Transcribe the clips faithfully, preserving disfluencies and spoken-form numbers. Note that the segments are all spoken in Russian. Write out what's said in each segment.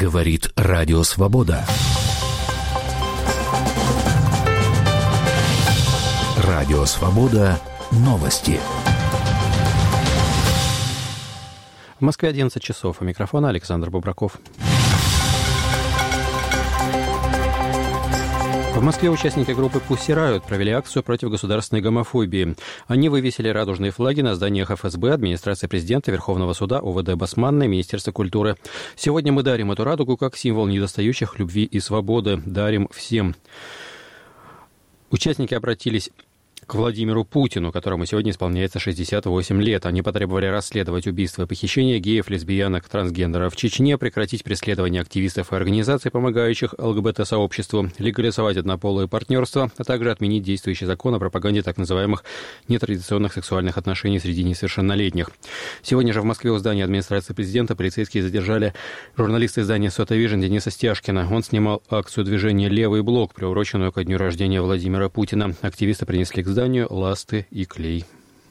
Говорит Радио Свобода. Радио Свобода. Новости. В Москве одиннадцать часов. У микрофона Александр Бубраков. В Москве участники группы «Pussy Riot» провели акцию против государственной гомофобии. Они вывесили радужные флаги на зданиях эф эс бэ, администрации президента, Верховного суда, о вэ дэ Басманной, Министерства культуры. «Сегодня мы дарим эту радугу как символ недостающих любви и свободы. Дарим всем». Участники обратились к Владимиру Путину, которому сегодня исполняется шестьдесят восемь лет. Они потребовали расследовать убийства и похищения геев, лесбиянок, трансгендеров в Чечне, прекратить преследование активистов и организаций, помогающих эл гэ бэ тэ-сообществу, легализовать однополые партнерства, а также отменить действующий закон о пропаганде так называемых нетрадиционных сексуальных отношений среди несовершеннолетних. Сегодня же в Москве у здания администрации президента полицейские задержали журналиста издания «Сота Вижн» Дениса Стяжкина. Он снимал акцию движения «Левый блок», приуроченную ко дню рождения Владимира Путина. Активисты принесли к зданию ласты и клей.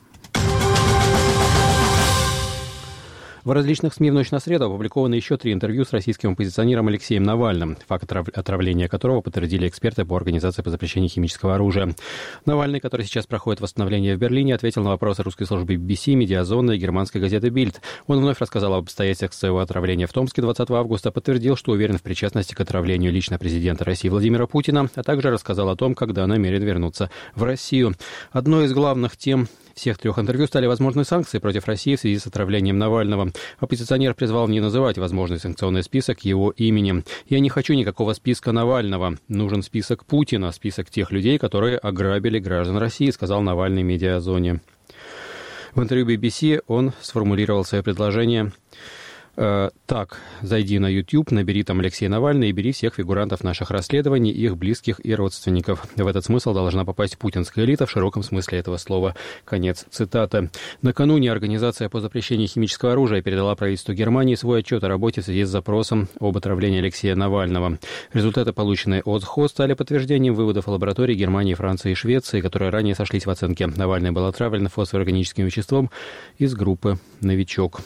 В различных СМИ в ночь на среду опубликованы еще три интервью с российским оппозиционером Алексеем Навальным, факт отравления которого подтвердили эксперты по Организации по запрещению химического оружия. Навальный, который сейчас проходит восстановление в Берлине, ответил на вопросы русской службы би би си, Медиазона и германской газеты «Бильд». Он вновь рассказал об обстоятельствах своего отравления в Томске двадцатого августа, подтвердил, что уверен в причастности к отравлению лично президента России Владимира Путина, а также рассказал о том, когда намерен вернуться в Россию. Одной из главных тем всех трех интервью стали возможные санкции против России в связи с отравлением Навального. Оппозиционер призвал не называть возможный санкционный список его именем. «Я не хочу никакого списка Навального. Нужен список Путина, список тех людей, которые ограбили граждан России», сказал Навальный Медиазоне. В интервью би би си он сформулировал свое предложение так: зайди на YouTube, набери там Алексей Навальный и бери всех фигурантов наших расследований, их близких и родственников. В этот смысл должна попасть путинская элита в широком смысле этого слова. Конец цитаты. Накануне Организация по запрещению химического оружия передала правительству Германии свой отчет о работе в связи с запросом об отравлении Алексея Навального. Результаты, полученные от СХО, стали подтверждением выводов лабораторий Германии, Франции и Швеции, которые ранее сошлись в оценке. Навальный был отравлен фосфорорганическим веществом из группы «Новичок».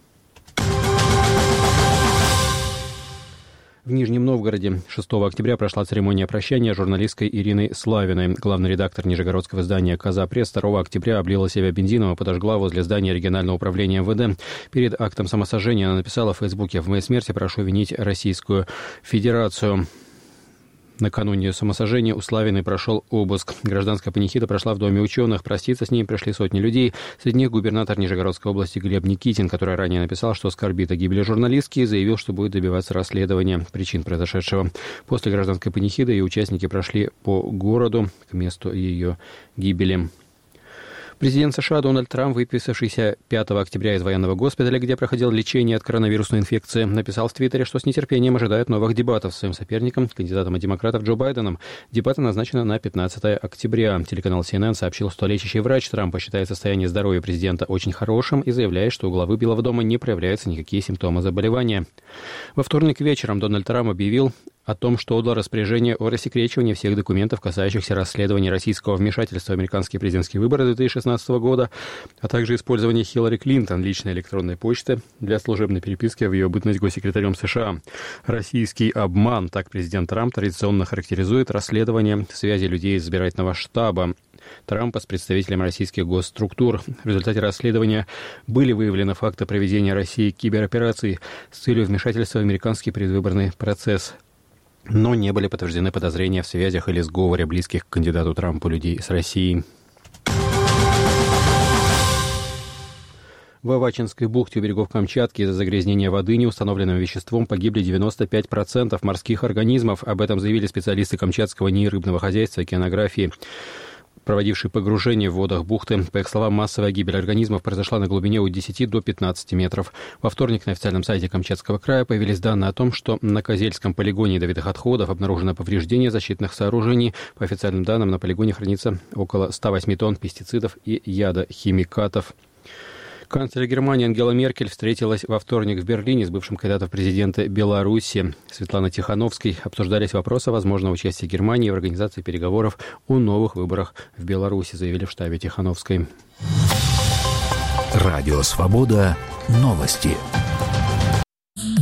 В Нижнем Новгороде шестого октября прошла церемония прощания с журналисткой Ириной Славиной. Главный редактор нижегородского издания «Коза Пресс» второго октября облила себя бензином и подожгла возле здания регионального управления эм вэ дэ. Перед актом самосожжения она написала в Фейсбуке: «В моей смерти прошу винить Российскую Федерацию». Накануне самосожжения у Славиной прошел обыск. Гражданская панихида прошла в Доме ученых. Проститься с ней пришли сотни людей. Среди них губернатор Нижегородской области Глеб Никитин, который ранее написал, что скорбит о гибели журналистки, и заявил, что будет добиваться расследования причин произошедшего. После гражданской панихиды и участники прошли по городу к месту ее гибели. Президент США Дональд Трамп, выписавшийся пятого октября из военного госпиталя, где проходил лечение от коронавирусной инфекции, написал в Твиттере, что с нетерпением ожидает новых дебатов с своим соперником, кандидатом от демократов Джо Байденом. Дебаты назначены на пятнадцатое октября. Телеканал си эн эн сообщил, что лечащий врач Трампа считает состояние здоровья президента очень хорошим и заявляет, что у главы Белого дома не проявляются никакие симптомы заболевания. Во вторник вечером Дональд Трамп объявил о том, что отдал распоряжение о рассекречивании всех документов, касающихся расследования российского вмешательства в американские президентские выборы две тысячи шестнадцатого года, а также использования Хиллари Клинтон личной электронной почты для служебной переписки в ее бытность госсекретарем США. Российский обман, так президент Трамп традиционно характеризует расследование связи людей из избирательного штаба Трампа с представителями российских госструктур. В результате расследования были выявлены факты проведения России киберопераций с целью вмешательства в американский предвыборный процесс, но не были подтверждены подозрения в связях или сговоре близких к кандидату Трампу людей с Россией. В Авачинской бухте у берегов Камчатки из-за загрязнения воды неустановленным веществом погибли девяносто пять процентов морских организмов. Об этом заявили специалисты Камчатского НИИ рыбного хозяйства и океанографии, проводивший погружение в водах бухты. По их словам, массовая гибель организмов произошла на глубине от десяти до пятнадцати метров. Во вторник на официальном сайте Камчатского края появились данные о том, что на Козельском полигоне ядовитых отходов обнаружено повреждение защитных сооружений. По официальным данным, на полигоне хранится около ста восьми тонн пестицидов и ядохимикатов. Канцлер Германии Ангела Меркель встретилась во вторник в Берлине с бывшим кандидатом в президенты Беларуси Светланой Тихановской. Обсуждались вопросы возможного участия Германии в организации переговоров о новых выборах в Беларуси, заявили в штабе Тихановской. Радио «Свобода». Новости.